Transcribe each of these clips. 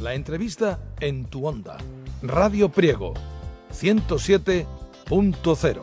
La entrevista en tu onda. Radio Priego 107.0.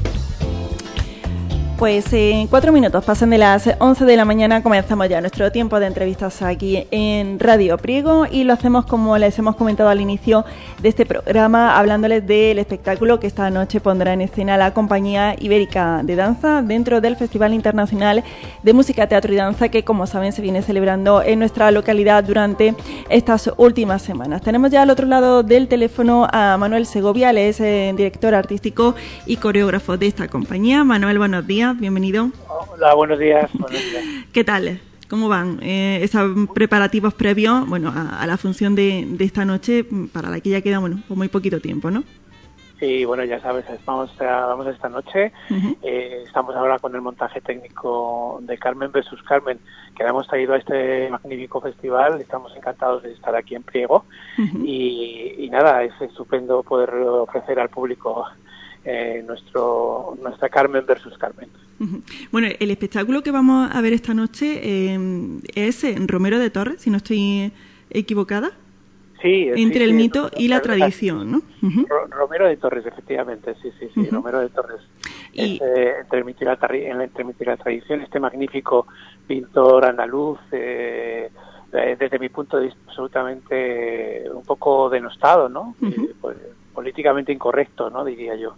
Pues en 4 minutos pasan de las 11 de la mañana, comenzamos ya nuestro tiempo de entrevistas aquí en Radio Priego y lo hacemos como les hemos comentado al inicio de este programa, hablándoles del espectáculo que esta noche pondrá en escena la Compañía Ibérica de Danza dentro del Festival Internacional de Música, Teatro y Danza que, como saben, se viene celebrando en nuestra localidad durante estas últimas semanas. Tenemos ya al otro lado del teléfono a Manuel Segovia, él es director artístico y coreógrafo de esta compañía. Manuel, buenos días. Bienvenido. Hola, buenos días. ¿Qué tal? ¿Cómo van esos preparativos previos a la función de esta noche, para la que ya queda pues muy poquito tiempo, ¿no? Sí, bueno, ya sabes, vamos esta noche. Uh-huh. Estamos ahora con el montaje técnico de Carmen versus Carmen, que la hemos traído a este magnífico festival. Estamos encantados de estar aquí en Priego. Uh-huh. Y nada, es estupendo poder ofrecer al público nuestra Carmen versus Carmen. Uh-huh. Bueno, el espectáculo que vamos a ver esta noche es Romero de Torres, si no estoy equivocada. Sí, entre el mito y la tradición, ¿no? Uh-huh. Romero de Torres, efectivamente, sí, uh-huh. Romero de Torres. Entre el mito y la tradición, este magnífico pintor andaluz, desde mi punto de vista absolutamente un poco denostado, ¿no? Uh-huh. Políticamente incorrecto, ¿no? Diría yo.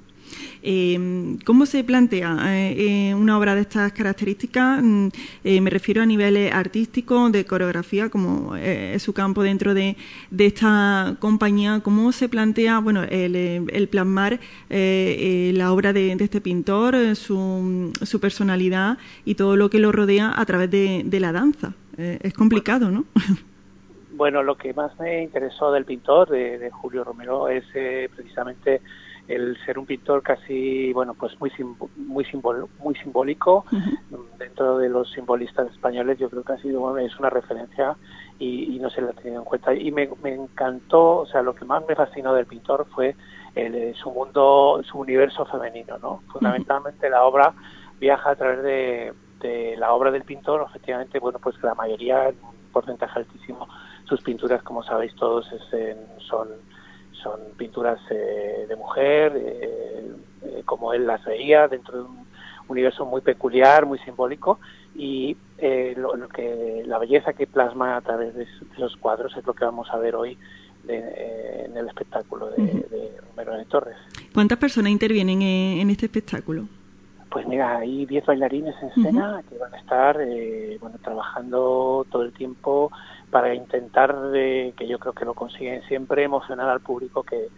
¿Cómo se plantea una obra de estas características? Me refiero a nivel artístico, de coreografía, como es su campo dentro de esta compañía. ¿Cómo se plantea el plasmar la obra de este pintor, su personalidad y todo lo que lo rodea a través de la danza? Es complicado, ¿no? Bueno, lo que más me interesó del pintor, de Julio Romero, es precisamente el ser un pintor casi, pues muy simbólico. Uh-huh. Dentro de los simbolistas españoles yo creo que es una referencia y no se la ha tenido en cuenta. Y me encantó, lo que más me fascinó del pintor fue su mundo, su universo femenino, ¿no? Fundamentalmente la obra viaja a través de la obra del pintor. Efectivamente, pues la mayoría, un porcentaje altísimo, sus pinturas, como sabéis todos, son pinturas de mujer, como él las veía, dentro de un universo muy peculiar, muy simbólico, y la belleza que plasma a través de esos cuadros es lo que vamos a ver hoy en el espectáculo de Romero de Torres. ¿Cuántas personas intervienen en este espectáculo? Pues mira, hay 10 bailarines en escena. Uh-huh. Que van a estar trabajando todo el tiempo para intentar, que yo creo que lo consiguen siempre, emocionar al público que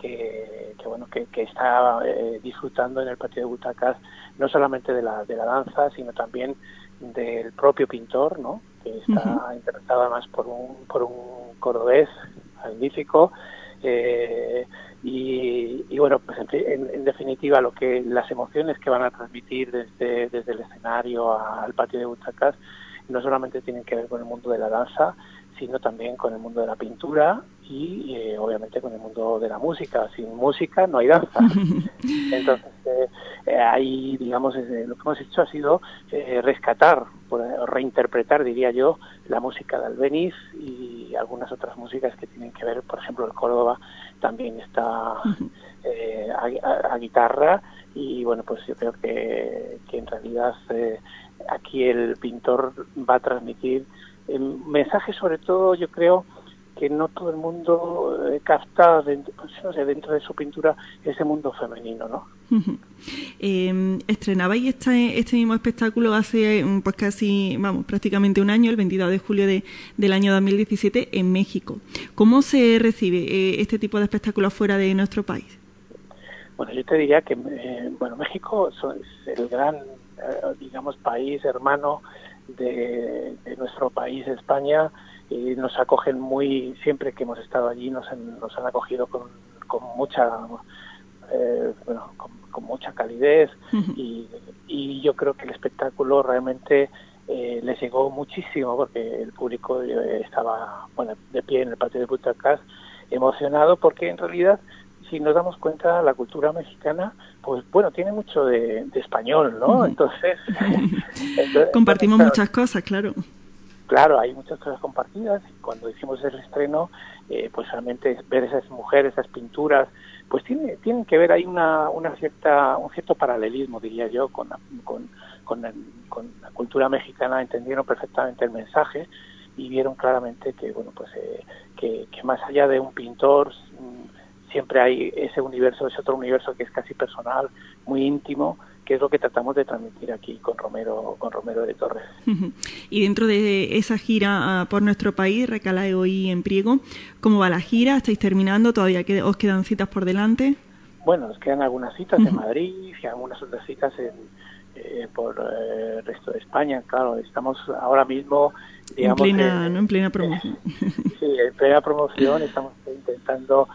está disfrutando en el patio de butacas, no solamente de la danza, sino también del propio pintor, ¿no? Que está interpretado además por un cordobés magnífico. Pues en definitiva, las emociones que van a transmitir desde el escenario al patio de butacas no solamente tienen que ver con el mundo de la danza, sino también con el mundo de la pintura y obviamente con el mundo de la música. Sin música no hay danza. Entonces ahí, digamos, lo que hemos hecho ha sido rescatar, reinterpretar, diría yo, la música de Albéniz y algunas otras músicas que tienen que ver, por ejemplo, el Córdoba también está a guitarra y pues yo creo que en realidad aquí el pintor va a transmitir mensajes, sobre todo, yo creo que no todo el mundo capta dentro de su pintura ese mundo femenino, ¿no? Uh-huh. Estrenabais este mismo espectáculo hace casi, prácticamente un año, el 22 de julio del año 2017 en México. ¿Cómo se recibe este tipo de espectáculos fuera de nuestro país? Bueno, yo te diría que México es el gran, país hermano de nuestro país, España. Nos acogen siempre que hemos estado allí, nos han acogido con mucha con mucha calidez. Uh-huh. Y yo creo que el espectáculo realmente les llegó muchísimo, porque el público estaba de pie en el patio de butacas, emocionado, porque en realidad, si nos damos cuenta, la cultura mexicana tiene mucho de español, ¿no? Uh-huh. Entonces compartimos muchas cosas, claro. claro, hay muchas cosas compartidas. Cuando hicimos el estreno, pues realmente ver esas mujeres, esas pinturas, pues tienen que ver, hay un cierto paralelismo, diría yo, con la cultura mexicana. Entendieron perfectamente el mensaje y vieron claramente que, bueno, pues que más allá de un pintor, siempre hay ese otro universo que es casi personal, muy íntimo, que es lo que tratamos de transmitir aquí con Romero de Torres. Y dentro de esa gira por nuestro país, Recalao y en Priego, ¿cómo va la gira? ¿Estáis terminando? ¿Todavía os quedan citas por delante? Bueno, nos quedan algunas citas en Madrid y algunas otras citas por el resto de España. Claro, estamos ahora mismo, digamos, en plena promoción. Sí, en plena promoción. Estamos intentando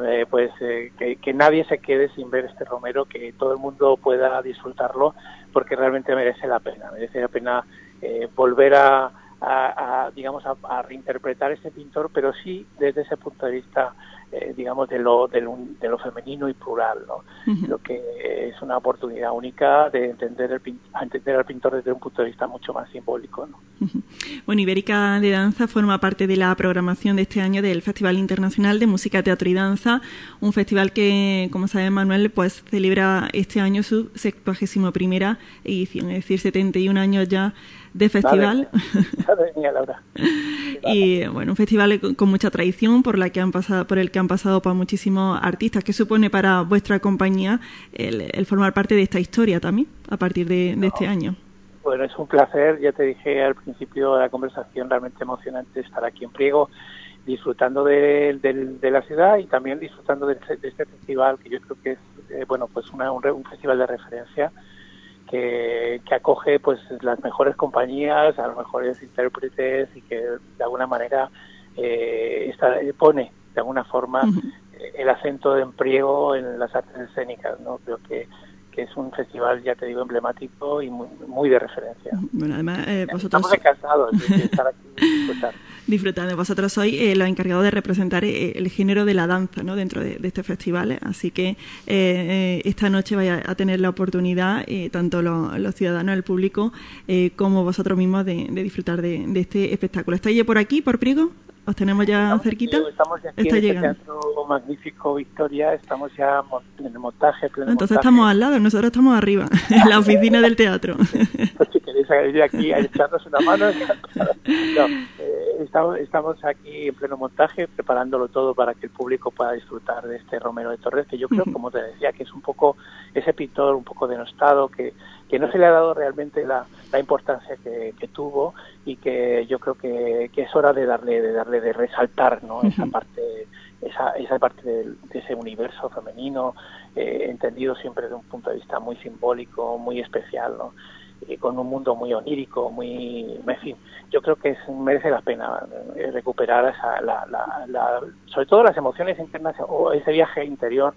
que nadie se quede sin ver este Romero, que todo el mundo pueda disfrutarlo, porque realmente merece la pena volver digamos a reinterpretar este pintor, pero sí desde ese punto de vista, digamos, de lo femenino y plural, ¿no? Lo que es una oportunidad única de entender al pintor desde un punto de vista mucho más simbólico, ¿no? Bueno, Ibérica de Danza forma parte de la programación de este año del Festival Internacional de Música, Teatro y Danza, un festival que, como sabe Manuel, pues celebra este año su 71ª edición, es decir, 71 años ya de festival. Madre mía, Laura. Y bueno, un festival con mucha tradición por el que han pasado por muchísimos artistas. ¿Qué supone para vuestra compañía el formar parte de esta historia también a partir de este año? Bueno, es un placer, ya te dije al principio de la conversación, realmente emocionante estar aquí en Priego, disfrutando de la ciudad y también disfrutando de este festival, que yo creo que es pues un festival de referencia que acoge pues las mejores compañías, a los mejores intérpretes, y que de alguna manera pone de alguna forma el acento en Priego en las artes escénicas, ¿no? Creo que es un festival, ya te digo, emblemático y muy de referencia. Bueno, además, vosotros... Estamos encantados de estar aquí y disfrutar. Disfrutando. Vosotros sois los encargados de representar el género de la danza, ¿no?, dentro de este festival, así que esta noche vais a tener la oportunidad, tanto los ciudadanos, el público, como vosotros mismos, de disfrutar de este espectáculo. ¿Estáis ya por aquí, por Priego? ¿Os tenemos ya cerquita? Estamos ya aquí en este teatro magnífico, Victoria. Estamos ya en el montaje. Entonces estamos al lado, nosotros estamos arriba, en la oficina del teatro. Pues si queréis ir aquí a echarnos una mano. Estamos aquí en pleno montaje, preparándolo todo para que el público pueda disfrutar de este Romero de Torres, que yo creo, como te decía, que es un poco ese pintor un poco denostado, que no se le ha dado realmente la importancia que tuvo, y que yo creo que es hora de resaltar, ¿no? Esa parte de ese universo femenino, entendido siempre desde un punto de vista muy simbólico, muy especial, ¿no? Con un mundo muy onírico, en fin, yo creo que merece la pena recuperar sobre todo las emociones internas, o ese viaje interior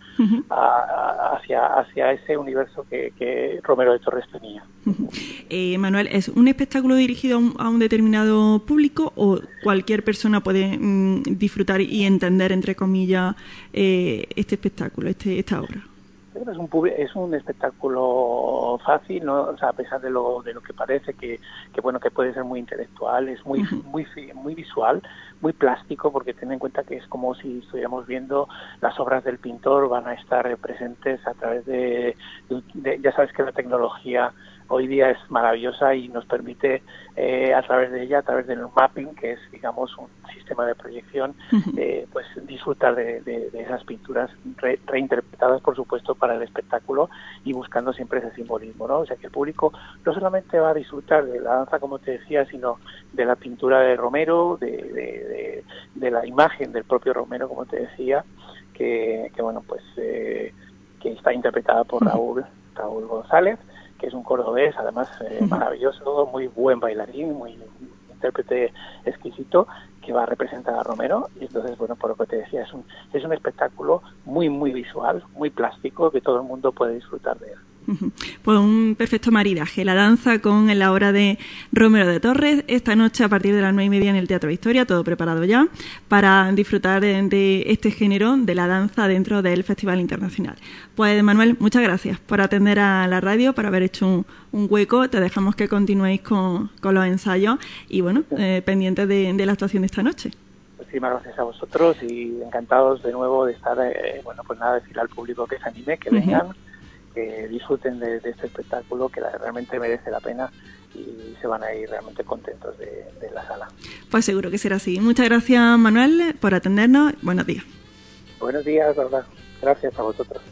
hacia ese universo que Romero de Torres tenía. Manuel, ¿es un espectáculo dirigido a un determinado público, o cualquier persona puede disfrutar y entender, entre comillas, este espectáculo, esta obra? Es un espectáculo fácil, ¿no? O sea, a pesar de lo que parece que puede ser muy intelectual, es muy visual, muy plástico, porque ten en cuenta que es como si estuviéramos viendo las obras del pintor. Van a estar presentes a través de ya sabes que la tecnología hoy día es maravillosa y nos permite a través de ella, a través del mapping, que es, digamos, un sistema de proyección, pues disfrutar de esas pinturas reinterpretadas, por supuesto, para el espectáculo, y buscando siempre ese simbolismo, ¿no? O sea, que el público no solamente va a disfrutar de la danza, como te decía, sino de la pintura de Romero, de la imagen del propio Romero, como te decía, que está interpretada por Raúl González, que es un cordobés, además maravilloso, muy buen bailarín, muy intérprete exquisito, que va a representar a Romero. Y entonces, bueno, por lo que te decía, es un espectáculo muy visual, muy plástico, que todo el mundo puede disfrutar de él. Pues un perfecto maridaje, la danza con la obra de Romero de Torres, esta noche a partir de las 9:30 en el Teatro Victoria, todo preparado ya para disfrutar de este género de la danza dentro del Festival Internacional. Pues Manuel, muchas gracias por atender a la radio, por haber hecho un hueco, te dejamos que continuéis con los ensayos y bueno, pendientes de la actuación de esta noche. Muchísimas gracias a vosotros y encantados de nuevo de estar, decirle al público que se anime, que vengan, que disfruten de este espectáculo que realmente merece la pena y se van a ir realmente contentos de la sala. Pues seguro que será así. Muchas gracias, Manuel, por atendernos. Buenos días. Buenos días, verdad. Gracias a vosotros.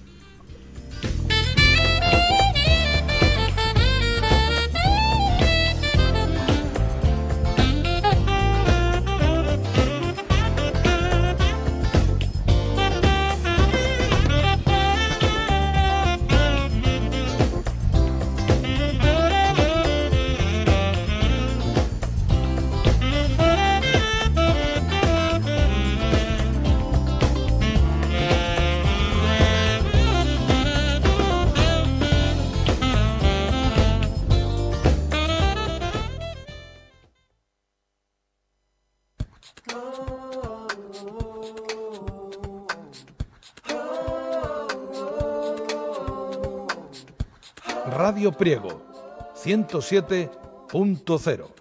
Radio Priego 107.0